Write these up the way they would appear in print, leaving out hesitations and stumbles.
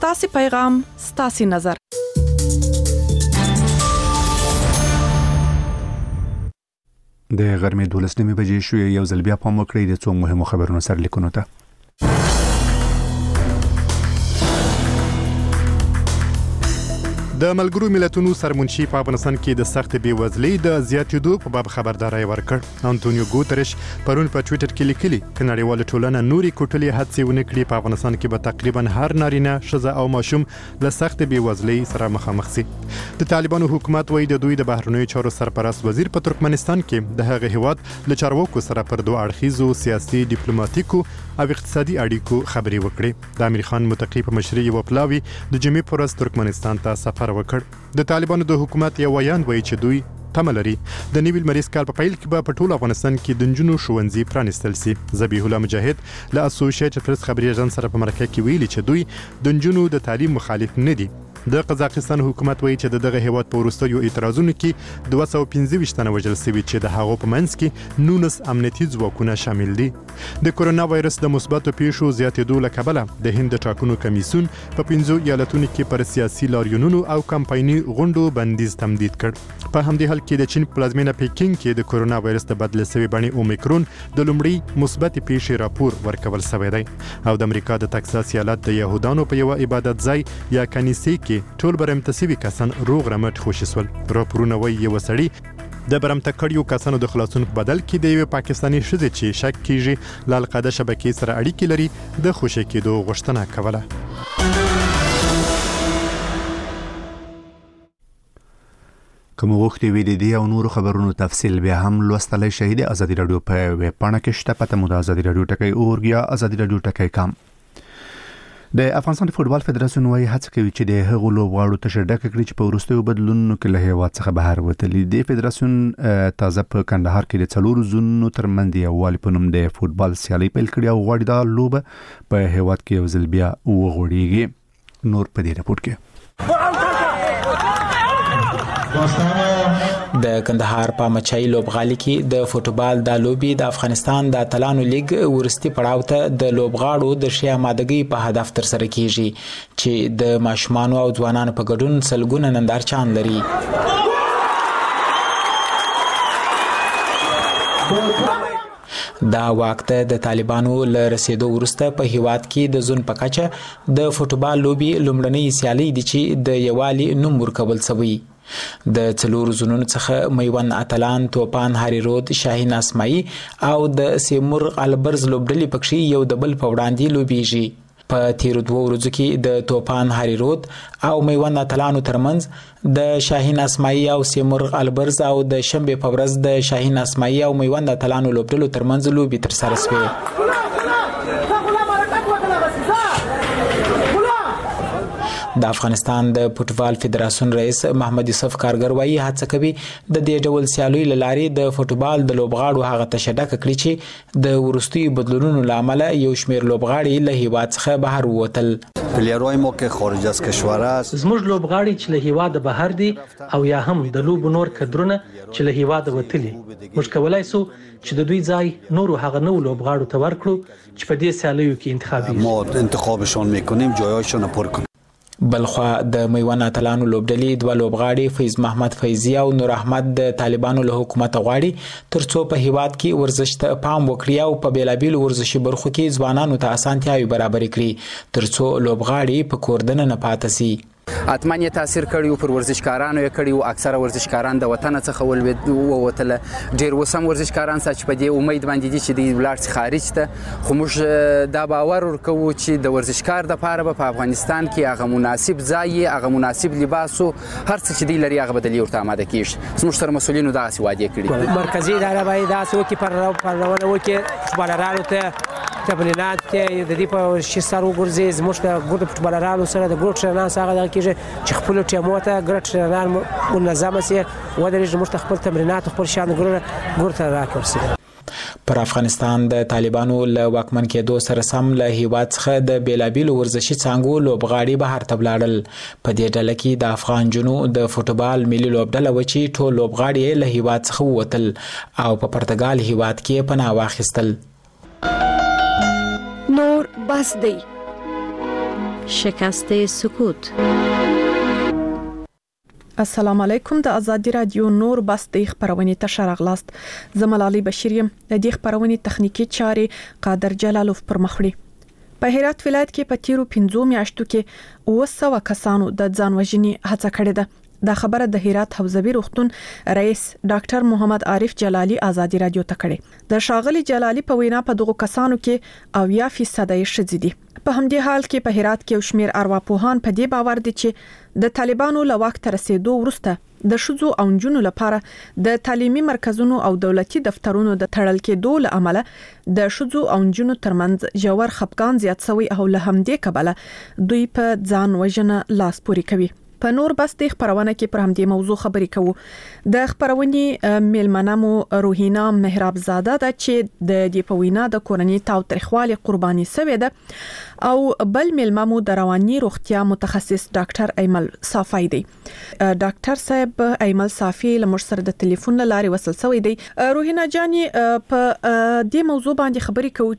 ستاسو پیغام ستاسو نظر. د غرمې 12 بجې شو یو ځل بیا پام وکړئ د څو مهمو خبرونو سره لیکونو ته. د ملګرو ملتونو سرمنشي په افغانستان کې د سخت بیوزلۍ د زیاتېدو په باب خبرداري ورکړ. انټونیو ګوتریش پرون په ټوئیټر کې لیکلي چې نړیواله ټولنه نوري کوټلې هڅې ونکړي په افغانستان کې به تقریبا هر نارینه ښځه او ماشوم له سخت بیوزلۍ سره مخامخ شي. د طالبانو حکومت وایي د دوی د بهرنیو چارو سرپرست وزیر په ترکمنستان کې د هغه هیواد له چارواکو سره پر دوه اړخیزو سیاسي ډیپلوماټیکو او اقتصادي اړیکو خبرې وکړي. د امیر خان متقی په مشرۍ یو پلاوی د جمعې پر ورځ ترکمنستان ته سفر وکړ. د طالبانو د حکومت یو ویان وایي چې دوی تمه لري د نوي لمریز کال په پیل کې به په ټول افغانستان کې د نجونو ښوونځي پرانیستل شي. ذبیح الله مجاهد له اسوسییټډ پریس خبري اژانس سره په مرکه کې ویلي چې دوی د نجونو د تعلیم مخالف نه دي. د قزاقستان حکومت وایي چې دغه هیواد په وروستیو اعتراضونو کې 225 تنه وژل شوي چې د هغو په منځ کې 19 امنیتي ځواکونه شامل دي. د کورونا وایرس د مثبتو پیښو زیاتېدو له کبله د هند د ټاکنو کمیسیون په 15 ایالتونو کې پر سیاسي لاریونونو او کمپایني غونډو بندیز تمدید کړ. په همدې حال کې د چین پلازمینه پیکینګ کې د کورونا وایرس د بدل شوی بڼې اومیکرون د لومړي مثبت پیښې راپور ورکول شوی دی. او د امریکا د تکساس ایالت د يهودانو په یو عبادت ځای یا کنیسې کې ټول برمته شوي کسان روغ رمټ خوشي شول. راپورونه وایي یو سړی د برمته کړیو کسانو د خلاصون په بدل کې د یو پاکستاني ښځې چې شک کیږي له القاعده شبکې سره اړیکې لري د خوشي کېدو غوښتنه کوله. کوم وخت وی د دې او نورو خبرونو تفصیل بیا هم لوستلای شئ د ازادي رادیو په ویب پاڼه کې شته. پته مو د ازادي رادیو ټکی اورګ یا ازادي رادیو ټکی کام. د افغانستان فوټبال فدراسیون وايي هڅه کوي چې د هغو لوبغاړو تشه ډکه کړي چې په وروستیو بدلونونو کې له هیواد څخه بهر وتلي. د فدراسیون تازه په کندهار کې د 4 زونونو ترمنځ یووالي په نوم د فوټبال سیالي پیل کړې او غواړي دا لوبه په هیواد کې یو ځل بیا وغوړیږي. نور په دې رپورت کې د کندهار په مچای لوبغالي کې د فوټبال د لوبي د افغانستان د اتلانو لیګ ورستي پړاو ته د لوبغاړو د شیا مادګي په هدف تر سره کیږي چې د ماشومان او ځوانانو په ګډون سلګونه نندارچان لري. دا وخت د طالبانو له رسیدو وروسته په هیواد کې د زون په کچه د فوټبال لوبي لومړنۍ سیالي دي چې د یوالي نوم ورکول شوی. د 4 زونونو څخه میوند اتلان، توپان هاري رود، شاهین اسماعي او د سیمور البرز لوبډلې پکې یو د بل په وړاندې لوبيږي. په تیر 2 ورځو کې د توپان هاري رود او میوند اتلانو ترمنځ د شاهین اسماعي او سیمور البرز او د شنبه په ورځ د شاهین اسماعي او میوند اتلانو لوبډلو ترمنځ لوبي تر سره شوه. د افغانستان د فوټبال فدراسیون رئیس محمد یوسف کارګر وايي هڅه کوي د دې ډول سیالۍ لارې د فوټبال د لوبغاړو هغه تشدد کړي چې د ورستي بدلونونو لامل یو شمیر لوبغاړي له هیواد څخه بهر ووتل. پلیرای ما که خارج از کشور است زموږ لوبغاړي چې له هیواد بهر دي او یا هم د لوب نور کډرونه چې له هیواد وتلي موږ کولای سو چې د دوی ځای نور هغه نو لوبغاړو ته ورکړو چې په دې سیالیو کې انتخابي ما انتخابشون میکنیم جایاشون پر کنیم. بلخوا د میوند اتلانو لوبډلې 2 لوبغاړي فیض محمد فیضی او نور احمد د طالبانو له حکومت غواړي ترڅو په هیواد کې ورزش ته پام وکړي او په بیلابیل ورزشي برخو کې ځوانانو ته اسانتیاوي برابر کړي ترڅو لوبغاړي په کوردن نه پاتې شي. اتمن یې تاثیر کړی پر ورزشکارانو یې کړی او اکثره ورزشکاران د وطن څخه ووتل. ډیر وسم ورزشکاران چې په دې امید باندې دي چې د ولارت خارج ته خو موږ دا باور ورکو چې د ورزشکار د لپاره په افغانستان کې هغه مناسب ځای هغه مناسب لباس او هر څه چې دی لري هغه بدلی ورته آماده کیږي. زموږ سره مسولینو دا وعده کړی مرکزی اداره باید دا څه وکړي پر وکړي فوټبالرانو ته تبلیغات کې د دې په شسر وګرځي زموږ د ګډ فوټبالرانو سره د ګډ ټرینرانو سره کېږي چې خپل ټیمو ته ګډ ټرینران منظم سي و د موږ خپل تمرینات خپل شان ګورته راکړسي. پر افغانستان د طالبانو له واکمن کېدو سره سم له هیواد څخه د بیلابیل ورزشي څانګو لوبغاړي بهر ته ولاړل. په دې ډله کې د افغان جنو د فوټبال ملي لوبډله و چې ټول لوبغاړي له هیواد څخه ووتل او په پرتګال هیواد کې پناه واخیستل. نور بس دی شکست سکوت. السلام علیکم. د ازادي رادیو نور بس د خبرونې ته شرغلاست. زملالي بشیر یم. د دې خبرونې تخنیکی چارې قادر جلالوف پر مخړي. په هرات ولایت کې په تیرو 15 میاشتو کې 200 کسانو د ځان وژنې هڅه کړې ده. دا خبره د هرات حوزوي روغتون رئیس ډاکټر محمد عارف جلالی ازادي رادیو ته کړې. د شاغلي جلالی په وینا په دغه کسانو کې 90% یې شذې دي. په همدې حال کې په هرات کې شمیر ارواپوهان په دې باور دي چې د طالبانو له وخت رسیدو وروسته د شذو او جنونو لپاره د تعلیمي مرکزونو او دولتي دفترونو د تړل کېدو له امله د شذو او جنونو ترمنځ جوړ خپګان زیات شوی او له همدې کبله دوی په ځان وژنه لاس پوري کوي. په نور بس د خبرونه کې پر همدې موضوع خبرې کوو. د خبرونې میلمنامو روحینا مهراب زاده د چې د دې په وینا د کورنۍ تاو تاریخوالي قرباني سوي ده او بل میلمامو د رواني روغتیا متخصص ډاکټر ایمل صافی دی. ډاکټر صاحب ایمل صافی له موږ سره د ټلیفون لارې وصل شوی دی. روحینا جاني په دې موضوع باندې خبرې کوو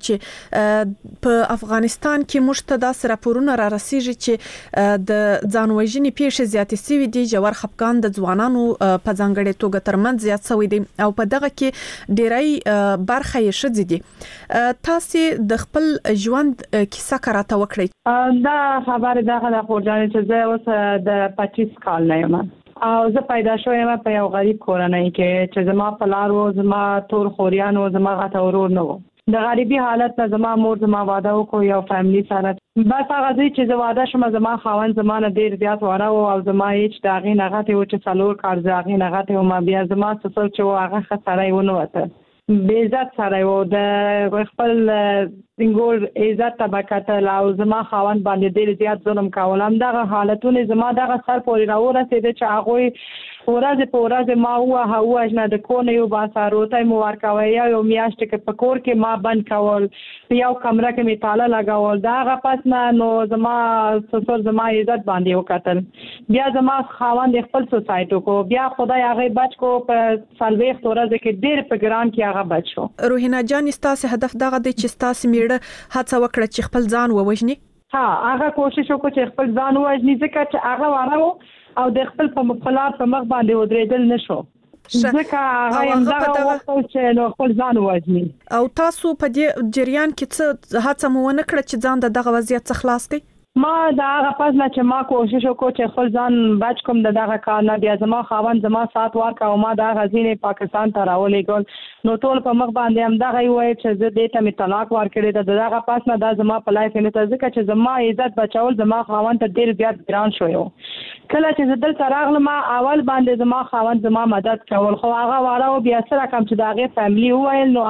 چې په افغانستان کې مشتدا راپورونه را رسیږي چې د ځان وژنې پیښې زیاتې سوي دي. جوړ خپګان د ځوانانو په ځانګړې توګه ترمنځ زیات شوی دی او په دغه کې ډیری برخه یې شذې دي. تاسو د خپل ژوند کیسه راته وکړئ. دا خبره دغه خورجانې چې زه اوس د 25 کال نه یم او زه پیدا شوم په یو غریب کورنۍ کې چې زما پلار و، زما ټول خوریان و، زما غته ورور نه و. د غریبي حالت نه زما مور زما واده وکړ یو فیملی سره. بس هغه چې زه واده شوم زما خاوند زما نه ډیر زیات واره او زما هیڅ داغي نغته و چې څلور کار ځاغي نغته و. ما بیا زما سسل چې هغه خسرای ونه وته بے عزت سره و د خپل څنګه عزت طبقه لاو زما خاوند باندې ډیر زیات ظلم کولم. دغه حالتونه زما دغه سر پورې راورسېد چې هغه ورځ په ورځ ما هو اجنه د کونه یو باساروتای مو ورکوي یو میاشت کې په کور کې ما بند کول یو کمره کې می تاله لگاول. دغه پس نه نو زما سسر زما عزت باندې وکتل. بیا زما خاوند خپل سوسایټو کو بیا خدای هغه بچ کو په سالويخ ورځ کې ډیر په ګران کې هغه بچو. روحینا جان ستاسو هدف دغه دی چې ستاسو میړه هڅه وکړه چې خپل ځان ووژني. ها هغه کوشش وکړ چې خپل ځان ووژني ځکه چې هغه واره او د خپل په مخالف په مخ باندې ودرېدل نشو ځکه هغه هم دغه وخت چې نو خپل ځان ووژني. او تاسو په دې جریان کې څه هڅه مو ونه کړه چې ځان د دغه وضعیت څخه خلاص کړئ؟ ما دا هغه پس نه چې ما کوشش وکړ چې خپل ځان بچ کوم د دغه کار نه. بیا زما خاوند زما سات ورکا او ما دا غزینې پاکستان ته راولېګل نو ټول په مخ باندې هم دغه وایي چې زه دې ته می طلاق ورکړې ده. دغه پس نه دا زما په لایف نه ته ځکه چې زما عزت بچول زما خاوند ته ډیر زیات ګران شوی و. کله چې زه دلته راغلم اول باندې زما خاوند زما مدد کول خو هغه واره بیا سره کوم چې دغه فیملی وایل نو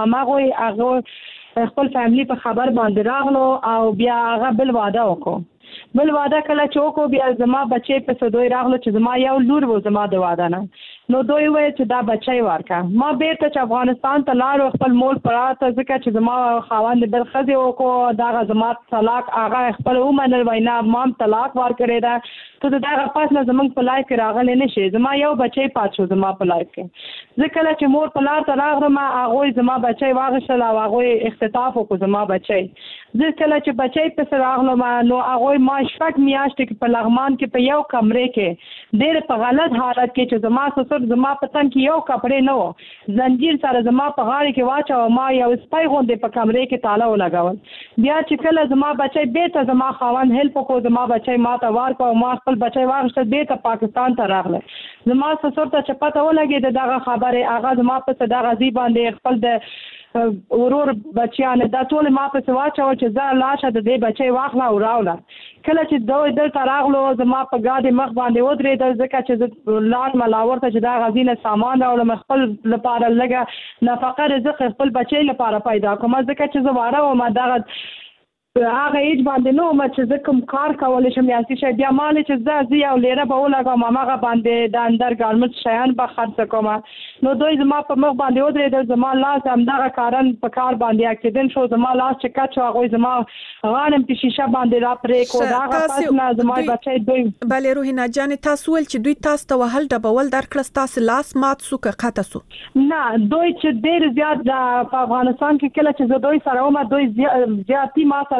هغه خپل فیملی په خبر باندې راغلو او بیا هغه بل واده وکړو. بل واده کله چې وکړو بیا زما بچی په سدوی راغلو چې زما یو لور و زما د واده نه نو دوی وایي چې دا بچی ورکا. ما بیرته چې افغانستان ته لاړو خپل مول پراته ځکه چې زما خاوند بل خزي وکړو دغه زما طلاق هغه خپل ومنل وینا مام طلاق ورکړی دا ته دغه پاس نه زمونږ په لایف کې راغلی نشي. زما یو بچی پات شو زما په لایف کې ځکه چې مور په لار ته راغلم هغه زما بچی واغشل او هغه اختطاف وکړ زما بچی. ځکه چې بچی په راغلم نو هغه ما شپږ میاشتې کې په لغمان کې په یو کمرې کې ډېر په غلط حالت کې چې زما سسر زما په تن کې یو کپړې نه و زنجیر سره زما په غاړه کې واچو ما یو سپای غوندې په کمرې کې تاله ولګول. بیا چې کله زما بچی بیرته زما خاوند هیلپ وکړو زما بچی ما ته ورکړ او ما خپل بچی واغشت بیرته پاکستان ته راغله. زما سسر ته چې پته ولګېده دغه خبره هغه زما په صدا غزي باندې خپل د ورور بچیان دا ټول ما په سواچو چې زه لاشه د دې بچي واخلا او راولا. کله چې دوی دلته راغلو زما په ګاډي مخ باندې ودرېدل ځکه چې لاړ ملاور ته چې دا غزینه سامان راوړم خپل لپاره لګه نفقه رزق خپل بچي لپاره پیدا کوم ځکه چې زه واره او ما دغه هغه ایج باندې نو ما چې زه کوم کار کولای شم یا څه بیا مال چې زه یو لیره به ولګم هغه باندې د اندر ګارمنټ شیان به خرڅ کوم نو دوی زما په مخ باندې ودرېدل زما لاس هم دغه کارن په کار باندې اکسیډنټ شو زما لاس چې کټ شو هغه زما غانم په شیشه باندې را پرې کو دا هغه پس نه زما بچي دوی بلې روحینا جان تاسو ول چې دوی تاسو ته وهل ډبول درکړه تاسو لاس مات سو که قطه سو نه دوی چې ډېر زیات په افغانستان کې کله چې دوی سره ما دوی زیاتی ما سره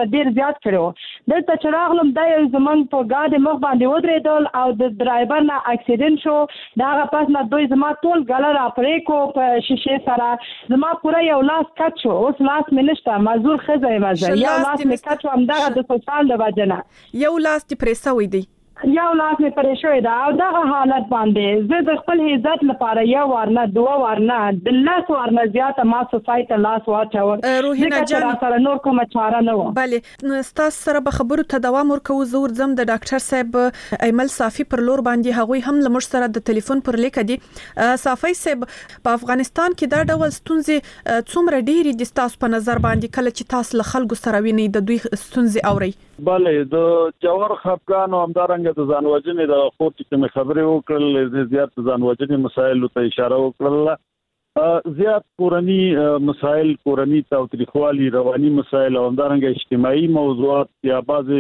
سره ډیر زیات کړو دلته چې راغلم دا یو زمونږ په ګاډي مخ باندې ودرېدل او د ډرایور نه اکسیډنټ شو دا هغه پس نه دوی زما ټول ګله را پرې کو په شیشې سره زما پوره یو لاس کټ شو اوس لاس مې نشته مزور ښځه یم زه یو لاس مې کټ شو همدغه د سوسال د وجه نه یو لاس دې پرې سوی دی یو لاس مې پرې شوی دا او دغه حالت باندې زه د خپل عزت لپاره یو وارنه دوه وارنه د لاس وارنه زیاته ما سوسایټ لاس واچول روحینا جان سره نور کومه چاره نه و بله ستاسو سره به خبرو ته دوام ورکو زور زم د ډاکټر صاحب ایمل صافي پر لور باندې هغوی هم لمر سره د ټلیفون پر لیک دي صافي صاحب په افغانستان کې دا ډول ستونزې څومره ډېری دي تاسو په نظر باندې کله چې تاسو له خلکو سره ویني د دوی ستونزې اوري بله د جوهر خفقان او همدارنګه د ځان وژنې د خور چې کوم خبرې وکړل زیات ځان وژنې مسایل ته اشاره وکړل زیات کورنی مسایل کورنی تاوتریخوالي رواني مسایل او همدارنګه اجتماعي موضوعات یا بعضي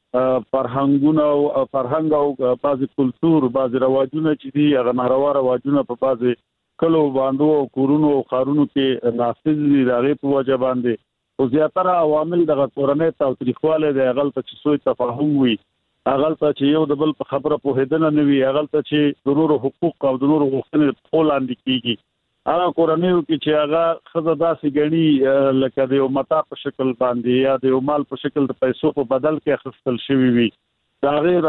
فرهنګونه او فرهنګ او بعضي کلچر بعضي رواجونه چې دي هغه ناروا رواجونه په بعضي کلو باندې کورونو او خارونو کې نافذ دي راغلي په وجه باندې او زیاتره عوامل د کورنۍ تاوتریخواله د غلطه چې سوء تفاهم وي غلطه چې یو د بل په خبره په هدنه نه وي غلطه چې د نورو حقوق او د نورو غوښتنې په لاندې کیږي هغه کورنۍ کې چې هغه خزه داسې غني لکه د یو متا په شکل باندې یا د یو مال په شکل د پیسو په بدل کې اخیستل شوی وي دا غیر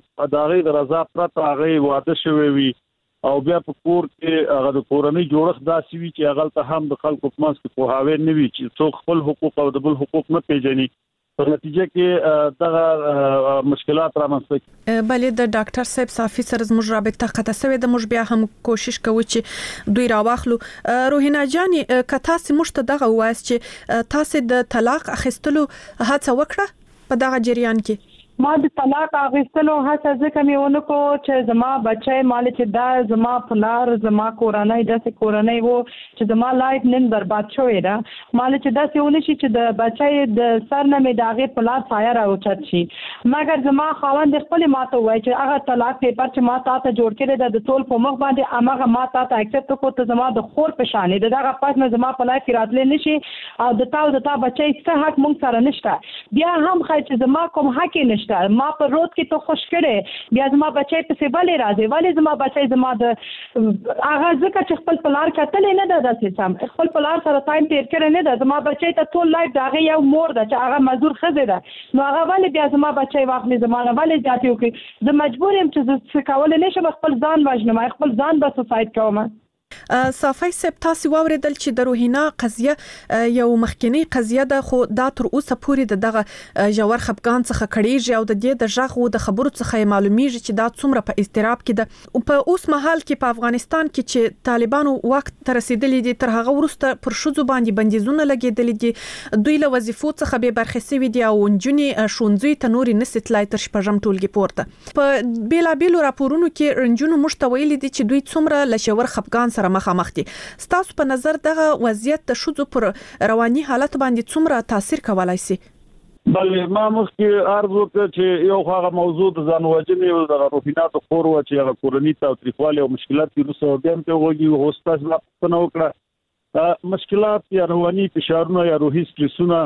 رضا پرته هغه واده شوی وي او بیا په کور کې هغه د کورنۍ جوړښت داسې وي چې هغه ته هم د خلکو په منځ کې پوهاوی نه وي چې څوک خپل حقوق او د بل حقوق نه پیژني په نتیجه کې دغه مشکلات رامنځته کیږي بلې د ډاکټر صاحب صافي سره زموږ رابطه قطع شوې د موږ بیا هم کوشش کوو چې دوی راواخلو روحینا جاني کتا سي مشته دغه وایس چې تاسو د طلاق اخیستلو هڅه وکړه په دغه جریان کې ما د طلاق اخیستلو هڅه ځکه مې ونکو چې زما بچی مال چې دا زما پلار زما کورنۍ داسې کورنۍ وو چې زما لایف نن برباد شوې ده مال چې داسې ونه شي چې د بچی د سر نه مې داغه پلار سایه راوچت شي مګر زما خاوند خپل ماته وایي چې هغه طلاق پیپر چې ما تاسو جوړ کړی د ټول په مخ باندې امغه ما تاسو اکسپټ کو ته زما د خور په شانې دغه پات نه زما په لایف کې راتلې نشي او د تا بچی څه حق مونږ سره نشته بیا هم خای چې زما کوم حق نشته ما په روډ کې ته خوش کړي بیا زما بچی په سیبلې راځي ولی زما بچی زما د هغه ځکه چې خپل پلار کتلې نه ده داسې سم خپل پلار سره ټایم تیر کړی نه ده زما بچی ته ټول لایف دغه یو مور ده چې هغه مزدور خزه ده نو هغه ولی بیا زما بچی واخلي زما ولی ځاتیو کې زه مجبور یم چې څه کول نه شم خپل ځان وژنم خپل ځان به سوسایډ کوم صافي صاحب تاسو واوریدل چې د روحینا قضیه یو مخکنی قضیه ده خو دا تر اوسه پورې دغه جوهر خفقان څخه کړيږي او د دې د ژغو د خبرو څخه معلومیږي چې دا څومره په اضطراب کې ده او په اوس مهال کې په افغانستان کې چې طالبانو وخت تر رسیدلې دي تر هغه ورسته پر شوزو باندې بندیزونه لګیدل دي دوی له وظیفو څخه به برخه سوي دي او نجونې شونځي ته نوري نسټلای تر شپږم ټولګي پورته په بیلا بیلو راپورونو کې رنجونو مشتویل دي چې دوی څومره له جوهر خفقان سره مخامخ دي ستاسو په نظر دغه وضعیت د شوزو پر رواني حالت باندې څومره تاثیر کولای شي بلې ما مخکې عرض وکړ چې یو هغه موضوع د ځان وژنې او د روحینات خور و چې هغه کورنۍ تاوتریخوالي او مشکلات کې روسو بیا هم ته وږي او استاد لا پنه وکړه مشکلات یا رواني فشارونه یا روحي سټرسونه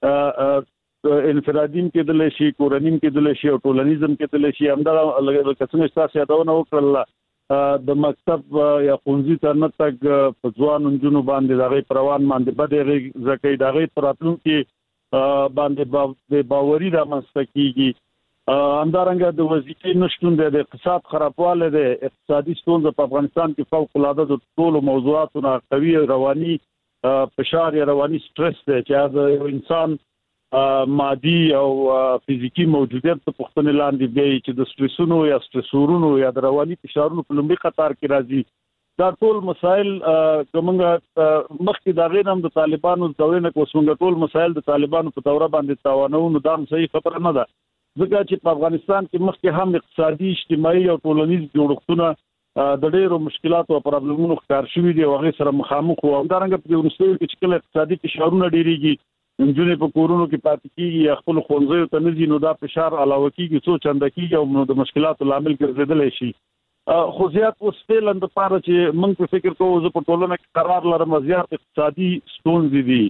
انفرادین کېدل شي کورنۍ کېدل شي او ټولنیزم کېدل شي همدا لکه څنګه تاسو یادونه وکړل د مکتب یا ښوونځي ته نه تګ په ځوان نجونو باندې دغه پروان باندې بده ځکه دغه پراتلون کې باندې باوري د مستقیږي همدارنګه د وظیفې نشټون د اقتصاد خرابواله د اقتصادي ستونزې په افغانستان کې فوق العاده د ټولو موضوعاتو قوي رواني فشار یا رواني سټرس دی چې د انسان مادي او فزیکی موجودیت په پختنه لاندې دی چې د سټرسونو یا سټرسورونو یا د رواني فشارونو په لومړي قطار کې راځي دا ټول مسائل کومه مخکې دا غیر هم د طالبانو د دورې نه کومه ټول مسائل د طالبانو په دوره باندې تاوانو نو دا صحیح خبره نه ده ځکه چې په افغانستان کې مخکې هم اقتصادي اجتماعي او ټولنیز جوړښتونه د ډېرو مشکلاتو او پرابلمونو ښکار شوي دي او هغه سره مخامخ وو همدارنګه په ورستیو کې چې کله اقتصادي فشارونه ډېریږي انجونې په کورونو کې پاتې کیږي یا خپل خونځو ته نزي نو دا فشار علاوه کیږي څو چنده کیږي او د مشکلاتو لامل ګرځیدل شي خو زیات اوسفل اند پاره چې موږ په فکر کوو زه په ټولنه کې قرار لرم زیات اقتصادي ستونزې دي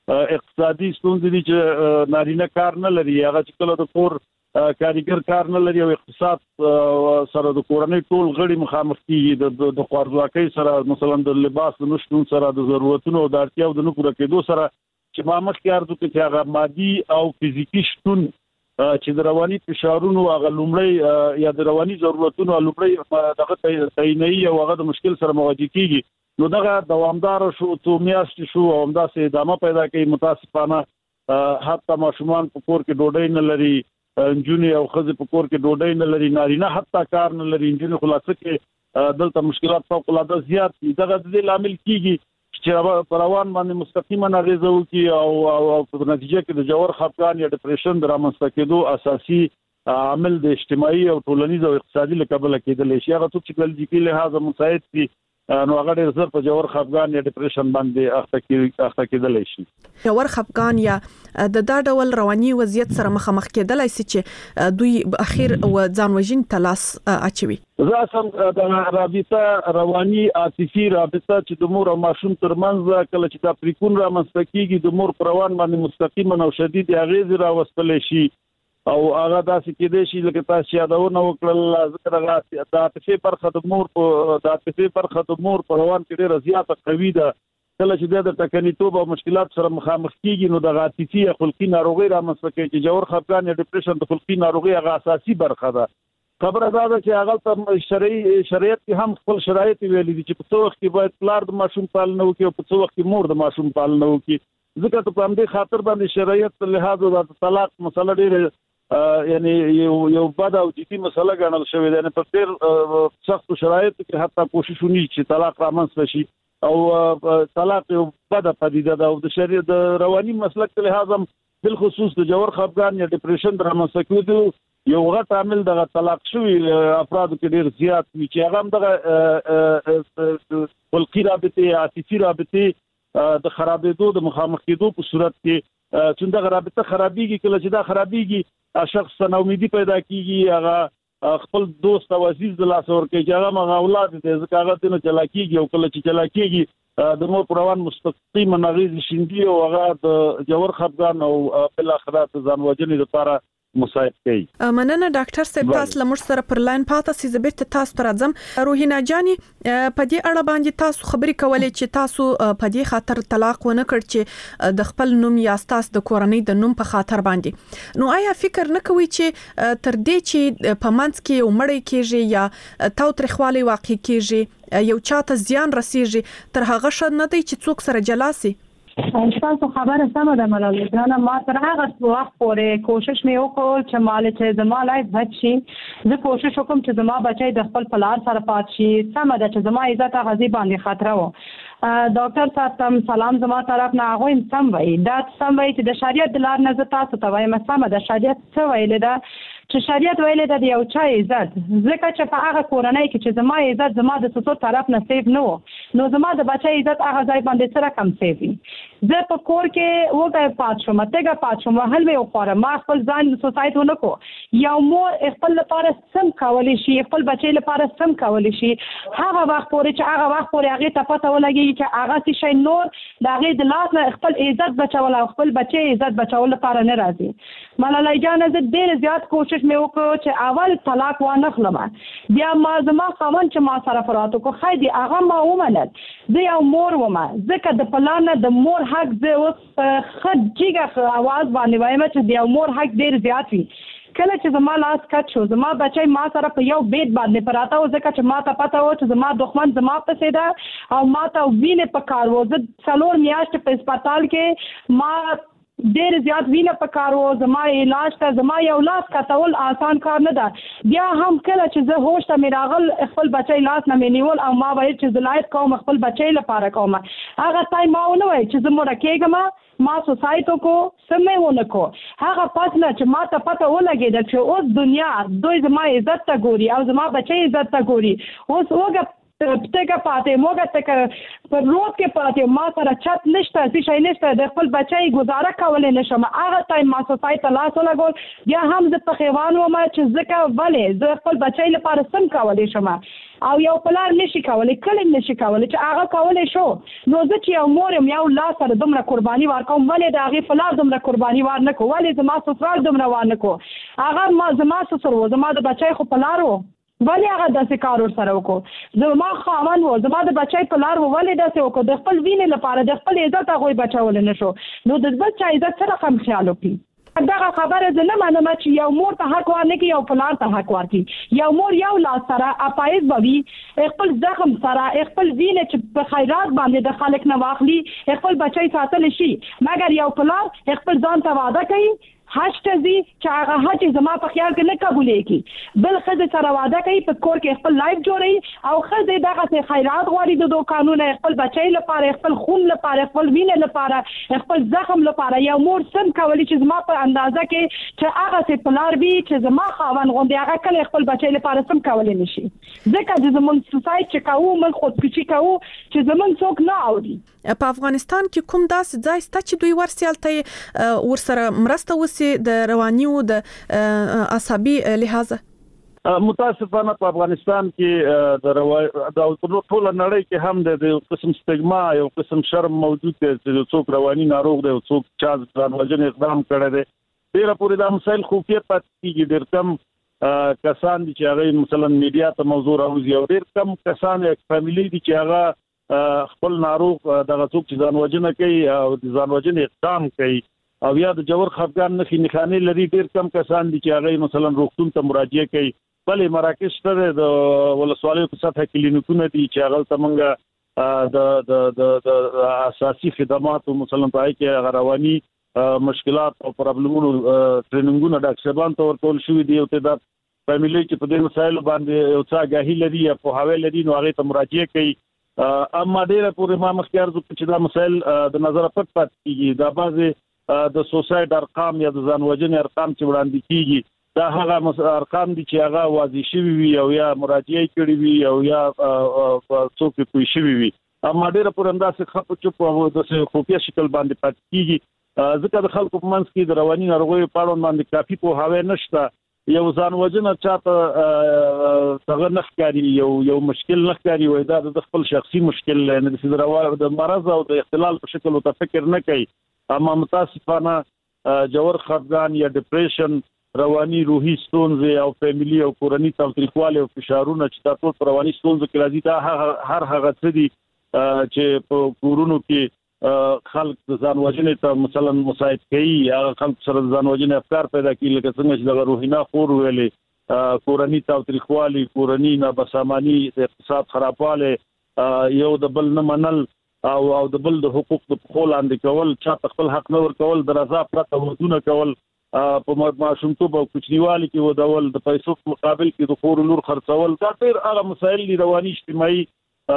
اقتصادي ستونزې دي چې نارینه کار نه لري هغه چې کله د کور کاریګر کار نه لري او اقتصاد سره د کورنۍ ټول غړي مخامخ کیږي د خوارځواکۍ سره مثلا د لباس د نشټون سره د ضرورتونو او د اړتیاو د نه پوره کېدو سره چې ما مخکې عرض وکړ چې هغه مادي او فزیکی شتون چې د رواني فشارونو هغه لومړی یا د رواني ضرورتونو لومړی دغه تعیني او هغه د مشکل سره مواجه کیږي نو دغه دوامدار شو څو میاشتې شو او همداسې ادامه پیدا کوي متاسفانه حتی ماشومان په کور کې ډوډۍ نه لري انجونی او خزه په کور کې ډوډۍ نه لري نارینه حتی کار نه لري انجونی خلاصه کې دلته مشکلات فوق العاده زیات دي دغه د لامل کیږي چې روان باندې مستقیما اغیزه وکي او په نتیجه کې د جوړ خفګان یا ډیپریشن درامسته کېدو اساسي عامل د اجتماعي او ټولنیز او اقتصادي لکبل کېدل شي هغه څه چې کلجیکي لحاظه مساعد دي نو هغه ډېر زر په جوړ خفګان یا ډیپریشن باندې اخته کېدل شي جوړ خفګان یا د دا ډول رواني وضعیت سره مخامخ کېدلای شي چې دوی اخر و ځان وژن تلاس اچوي زه سم د رابطه رواني عاطفي رابطه چې د مور او ماشوم ترمنځ کله چې د پریکون را مستقیږي د مور پروان باندې مستقیما او شدید اغیز راوستل شي او هغه داسې کېدې شي لکه تاسو یادونه وکړل ذکر غواړم د عاطفي برخه د مور په روان کې ډېر زیاته قوي ده کله چې د ټکنیتوب او مشکلات سره مخامخ کیږي نو د عاطفي یا خلقي ناروغي رامنځته کوي چې جوړ خفګان یا ډیپریشن د خلقي ناروغي هغه اساسي برخه ده خبره دا ده چې هغه ته شریعت کې هم خپل شرایط ویلي دي چې په څو وخت کې باید پلار د ماشوم پالنه وکړي او په څو وخت کې مور د ماشوم پالنه وکړي ځکه ته په همدې خاطر باندې شرایط لحاظ د طلاق مسله ډېر یعنی یو بد او جدي مسله ګڼل شوې ده په ډېر سخت شرایطو کې حتی کوشش ونی چې طلاق رامنځته شي او طلاق یو بد پدیده ده او د شریعت د رواني مسلک له لحاظ بالخصوص د جوړ خفګان یا ډیپریشن رامنځته کېدو یو غټ عامل د طلاق شوی افرادو کې ډېر زیات وي چې هغه هم د خلقي رابطه عاطفي رابطه د خرابېدو د مخامخ کېدو په صورت کې چې دا رابطه خرابېږي کله چې دا خرابېږي شخص ته امیدي پیدا کیږي هغه خپل دوست او عزیز د لاس ور کوي چې هغه مغه اولاد دې ځکه هغه دنه چلا کیږي او کله چې چلا کیږي د مور پروان مستقیما نغیز شیندي او هغه د جوړ خفګان او بل اخرات ځان وجنې لپاره مساعد کوي مننه ډاکټر صاحب تاسو لمر سره پر لاین پاتې سي زبرت تاسو تر اعظم روحینا جاني په دې اړه باندې تاسو خبرې کولې چې تاسو په دې خاطر طلاق ونه کړ چې د خپل نوم یا تاسو د کورنۍ د نوم په خاطر باندې نو آیا فکر نه کوي چې تر دې چې په منځ کې عمر کېږي یا تاو ترخوالي واقع کېږي یو چاته زیان رسیږي تر هغه شد نه دی چې څوک سره جلاسي تاسو خبره سمه ده ملالۍ جانه ما تر هغه وخت پورې کوشش مې وکړ چې مال چې زما لایف بچ شي زه کوشش وکم چې زما بچي د خپل پلار سره پات شي سمه ده چې زما عزت غزي باندې خطر وو ډاکټر صاحب تم سلام زما طرف نه هغه سم وای دا سم وای چې د شریعت د لار نه تاسو ته وایم سمه ده شریعت څه ویل ده چې شریعت ویل ده د یو چا عزت ځکه چې په هغه کورنۍ کې چې زما عزت زما د څو طرف نه سیف نه وو نو زما د بچي عزت هغه ځای باندې سره کم سیفي زه په کور کې وګای پات شوم تګه پات شوم هل مې وخوره ما خپل ځان سوسایټ ونکو یو مور خپل لپاره سم کولی شي خپل بچي لپاره سم کولی شي هغه وخت پورې چې هغه وخت پورې هغه ته پته ولګي چې هغه شي نور د هغه د لاس نه خپل عزت بچول او خپل بچي عزت بچول لپاره نه راځي ملالۍ جان زه ډېر زیات کوشش مې وکړ چې اول طلاق وانه خلم بیا ما زما خاوند چې ما سره فراتو کو خایدي هغه ما ومنل زه یو مور ومه ځکه د پلان د مور حق زه اوس خدجیګه आवाज باندې وایم چې د یو مور حق ډېر زیات وي کله چې زما لاس کټ شو زما بچي ما سره په یو بیت باندې پراته و ځکه چې ما ته پته و چې زما دښمن زما پسې ده او ما ته وینې په کار و زه 4 میاشتې په هسپتال کې ما ډېر زیات وینه په کار و زما علاج ته زما یو لاس کټول آسان کار نه ده بیا هم کله چې زه هوش ته مې راغل خپل بچی لاس نه مې نیول او ما ویل چې زلایت کوم خپل بچی لپاره کوم هغه ځای ما ونه وای چې زه مړه کېږم ما سوسایټو کو سمې ونه کو هغه پاتنه چې ما ته پته ولګېده چې اوس دنیا دوی زما عزت ته ګوري او زما بچی عزت ته ګوري اوس وګه تګه پاتې موږ ته په روډ کې پاتې ما سره چت نشته څه شي نشته د خپل بچي گزاره کولای نشم هغه ټایم ما سوسایټ لا سولګول یا هم زه په خیوان ومه چې ځکه ولې زه خپل بچي لپاره سم کولای شم او یو پلار نشي کولای کله نشي کولای چې هغه کولای شو نو زه چې یو مور یم یو لا سره دومره قرباني ورکوم ولې د هغې پلار دومره قرباني ور نه کړو ولې زما سسرال دومره ور نه کړو هغه زما سسر و زما د بچی خو پلار و ولې هغه داسې کار ورسره وکړو زما خاوند و زما د بچی پلار و ولې داسې وکړو د خپل وینې لپاره د خپل عزت هغوی بچولی نه شو نو د بل چا عزت څه رقم خیال وکړي دغه خبره زه نه منم چې یو مور ته حق ورنکړي یو پلار ته حق ورکړي یو مور یو لاس سره اپایز به وي خپل زخم سره خپل وینې چې په خیرات باندې د خلک نه واخلي خپل بچی ساتلی شي مګر یو پلار خپل ځان ته وعده کوي حج ته ځي چې هغه حج زما په خیال کې نه قبولېږي بل ښځې سره واده کوي په کور کې خپل لایف جوړوي او ښځې دغسې خیرات غواړي د دوکانونه خپل بچی لپاره خپل خون لپاره خپل وینې لپاره خپل زخم لپاره یو مور سم کولی چې زما په اندازه کې چې هغسې پلار وي چې زما خاوند غوندې هغه کله خپل بچی لپاره سم کولی نه شي ځکه چې زموږ سوسایټ چې کوو موږ خودکشي کوو چې زموږ څوک نه اوري په افغانستان کې کوم داسې ځای شته چې دوی ورسیالته ورسره مرسته وسی د رواني او د عصبي لحاظه متاسفانه په افغانستان کې د ټول نړۍ کې هم د قسم سټیګما یو قسم شرم موجود دی چې څوک رواني ناروغ دی او څوک چا ځان وژنې اقدام کړی دی ډیره پورې دا مسایل خفیه پاتې کیږي ډېر کم کسان دي چې هغه مثلا میډیا ته موضوع راوځي او ډېر کم کسان فامیلی دي چې هغه خپل ناروغ دغه څوک چې ځان وژنه کوي او د ځان وژنې اقدام کوي او یا د جوړ خفګان نښانې لري ډېر کم کسان دي چې هغه مثلا روغتون ته مراجعه کوي بلې مراکز ته د ولسوالیو په سطح کلینیکونه دي چې هغه ته موږ د اساسي خدماتو مثلا پای کې رواني مشکلات او پرابلمونو ټریننګونه ډاکټرانو ته ورکول شوي دي او ته د فامیلی چې په دې مسایلو باندې یو څه آګاهي لري یا په حواله لري نو هغه ته مراجعه کوي اما ډیره پورې ما مخکې ارزو چې دا مسایل د نظر پټ پاتې کیږي دا بعضې د سوسایټ ارقام یا د ځان وژنې ارقام چې وړاندې کیږي دا هغه ارقام دي چې هغه واضح شوي وي او یا مراجعه کړي وي او یا څوک پوه شوي وي اما ډیره پورې همداسې خپ چوپ او د خفیه شکل باندې پاتې کیږي ځکه د خلکو په منځ کې د رواني ناروغیو په اړه باندې کافي پوهاوی نشته یو ځان وژنه چاته څنګه نخکاری یو مشکل نخکاری وای دا د خپل شخصي مشکل نه د مرض او د اختلال په شکل او تفکر نه کوي اما متاسفانه جوړ خفګان یا ډیپریشن رواني روحي ستونزې او فیملی او کورنۍ تاوتریخوالی او فشارونه چې تاسو په رواني ستونزو کې راځي دا هر هغه څه دي چې په کورونو کې خلک د ځان وژنې ته مثلا مساعد کوي هغه خلک سره د ځان وژنې افکار پیدا کوي لکه څنګه چې د روحینا خور ویلې کورنۍ تاوتریخوالی کورنۍ نابساماني د اقتصاد خرابوالی یو د بل نه منل او د بل د حقوق د خپل لاندې کول چا خپل حق نه ورکول د رضا پرته ودونه کول په ماشومتوب او کوچنیوالي کې ودول د پیسو مقابل کې د خور لور خرڅول دا ډېر هغه مسایل دي رواني اجتماعي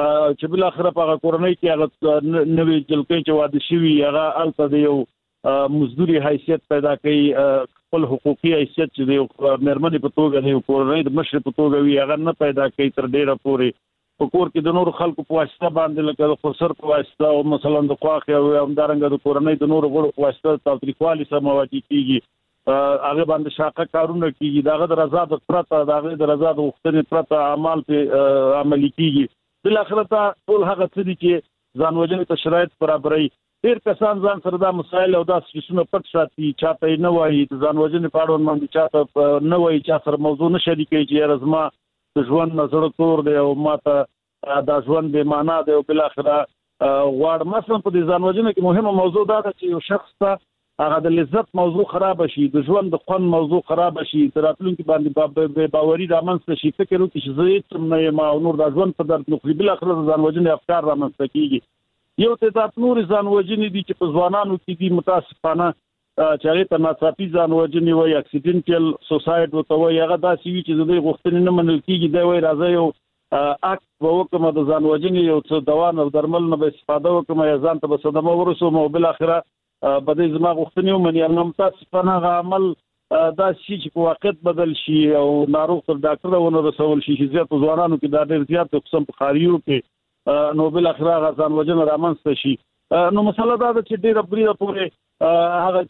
چې بل اخر په کورنۍ کې هغه نوې جلکې چې واده شوی هغه الته د یو مزدوري حیثیت پیدا کوي خپل حقوقي حیثیت چې د مرمنې په توګه د کورنۍ د مشر په توګه وي هغه نه پیدا کوي تر ډیره پورې په کور کې د نور خلکو په واسطه باندې لکه د خسر په واسطه او مثلا د خواخ او همدارنګه د کورنۍ د نور غړو په واسطه تاوتریخوالي سره مواجه کیږي هغه باندې شاقه کارونه کیږي دغه د رضا د پرته دغه د رضا د وختنې پرته اعمال په عملي کیږي بل اخر ته ټول هغه څه دي چې ځان وژنې ته شرایط برابري ډېر کسان ځان سره دا مسایل او دا سیسونه پټ ساتي چاته نه وایي د ځان وژنې په اړه باندې چاته نه وایي چا سره موضوع نه شریکي چې رزما د ژوند نظر تور دی او ماته دا ژوند به معنا دی او بل اخر غواړ مثلا په ځان وژنې کې مهمه موضوع دا ده چې یو شخص ته هغه د لذت موضوع خراب شي د ژوند د خوند موضوع خراب شي تراتلونکو باندې باوري رامنځته شي فکر وکړي چې زه هیڅ نه ما نور د ژوند په درد نو بل اخر ځان وژنې افکار رامنځته کیږي یو تعداد نور ځان وژنې دي چې په ځوانانو کې دي متاسفانه چې هغه ته ناڅاپي ځان وژنې وایي اکسیډنټل سوسایډ وته وایي هغه داسې وي چې د غوښتنې نه منل کیږي دا وایي راځي یو اکټ په وکمه د ځان وژنې یو څه دوا او درمل نه به استفاده وکم یا ځان ته به صدمه ورسوم او بل اخره بده زما غوښتنې ومني نو متاسفانه هغه عمل دا شي چې په واقعیت بدل شي او ناروغ تر ډاکټر ونه رسول شي چې زیات ځوانانو کې دا ډېر زیات قسم په خاریو کې نو بل اخره هغه ځان وژنه رامنځته شي نو مسله دا ده چې ډېر بریده پورې هغه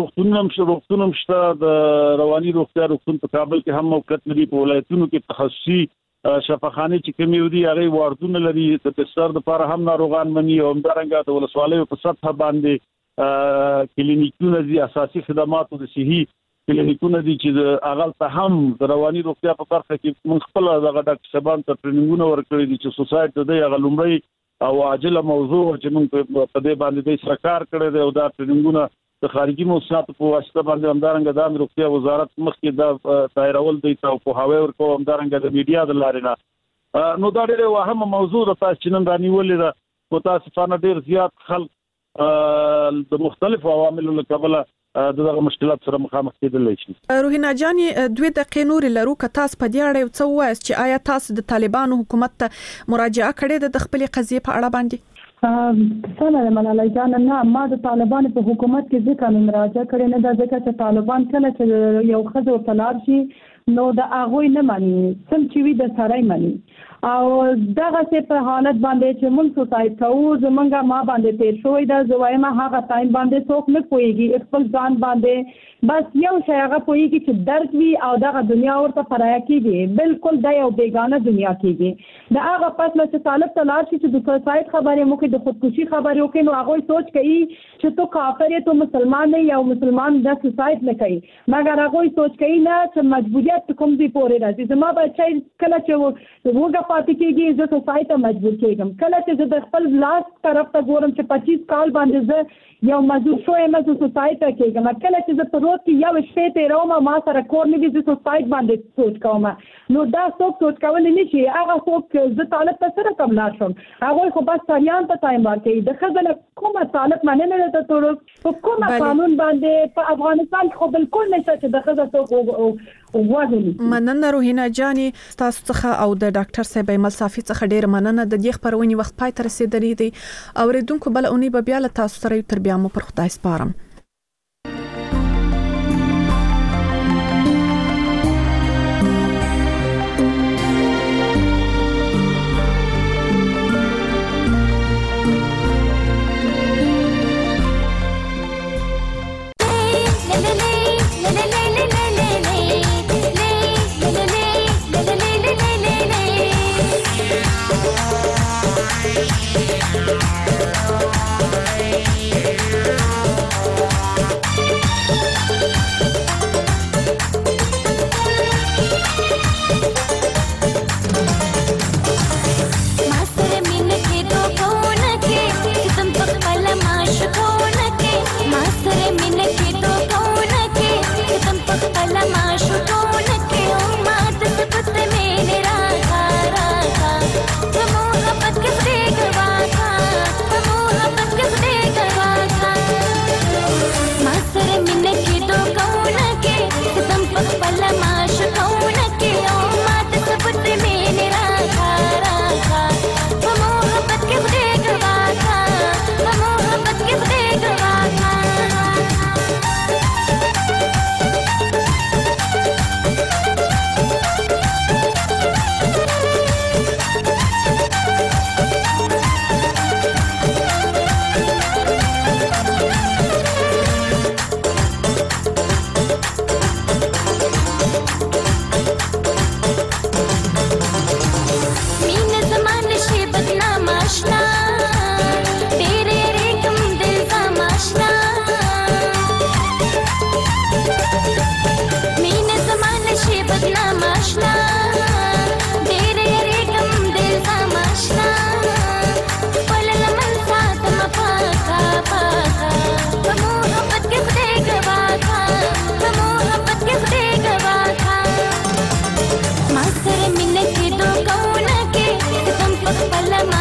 چې روغتونم شته د رواني روغتیا روغتون په کابل کې هم موقعیت لري په ولایتونو کې تخصصي شفاخانه چې کومې ودی هغه واردونه لري د بستر د لپاره هم ناروغان مني او همدارنګه د ولسوالۍ په سطح باندې کلینیکونه دي اساسي خدماتو د صحي کلینیکونه دي چې اغل ته هم د رواني روغتیا په برخه کې موږ خپل دغه ډاکټر صاحبان ته ټریننګونه ورکړي دي چې سوسایټي د هغه لومړی او عاجله موضوع چې موږ په دې باندې د سرکار کړی دی او دا ټریننګونه د خارجي موسساتو په واسطه باندې همدارنګه د روغتیا وزارت مخکې د دایرول دی او په هواوی ورکو همدارنګه د میډیا د لارې نه نو دا ډېر واهمه موضوع ده چې نن رانیولې ده متاسفانه ډېر زیات خلک د مختلفو عواملو له کبله دغه مشکلات سره مخامخ کېدلی شي. روحینا جان 2 دقیقې نور لرو که تاسو په دې اړه څه وایي چې آیا تاسو د طالبانو حکومت ته مراجعه کړې د خپل قضیې په اړه باندې؟ څنګه منالای جان نه ما د طالبانو په حکومت کې ځکه مراجعه کړې نه ده ځکه چې طالبان کله چې یو خزو طلب شي نو د هغه نه مانی سم چې وي د سړی مانی او دغه څه په حالت باندې چې موږ سوسایټ کوو زمونږه ما باندې تیر شوی دا زوایم هغه ټایم باندې څوک نه کویږي خپل ځان باندې بس یو شی هغه کویږي چې درد وي او دغه دنیا ورته پرایا کیږي بالکل د یو بیگانه دنیا کیږي دا هغه پس چې طالب تلار شي چې د سوسایټ خبرې مو کې د خودکشي خبرې وکړي نو هغه سوچ کوي چې تو کافر یې تو مسلمان نه یا مسلمان د سوسایټ نه کوي مګر هغه سوچ کوي نه چې مجبوریت کوم دی پورې راځي زما بچای کله چې وګه پاتې کېږي زه سوسایټ مجبور کېږم کله چې زه د خپل لاس طرف ته ګورم چې 25 کال باندې زه یو مزور شوې مزه سوسایټ کېږم کله چې زه په روز کې یو شپه تیروم ما سره کور نه دي سوسایټ باندې سوچ کوم نو دا څوک سوچ کول نه شي هغه څوک زه طالب ته سره کوم لا شم هغه خو بس سریان ته ټایم ورکړي د خزل کومه طالب باندې نه ته تور په کومه قانون باندې په افغانستان خو بالکل نشته چې د خزل څوک مننه روحینا جانی تاسو څخه او د ډاکټر صاحب ایمل صافي څخه ډیر مننه د دې خبرونې وخت پای ته رسیدلې دي اوریدونکو بل اونۍ به بیا له تاسو سره تر بیا مو پر خدای سپارم. Lama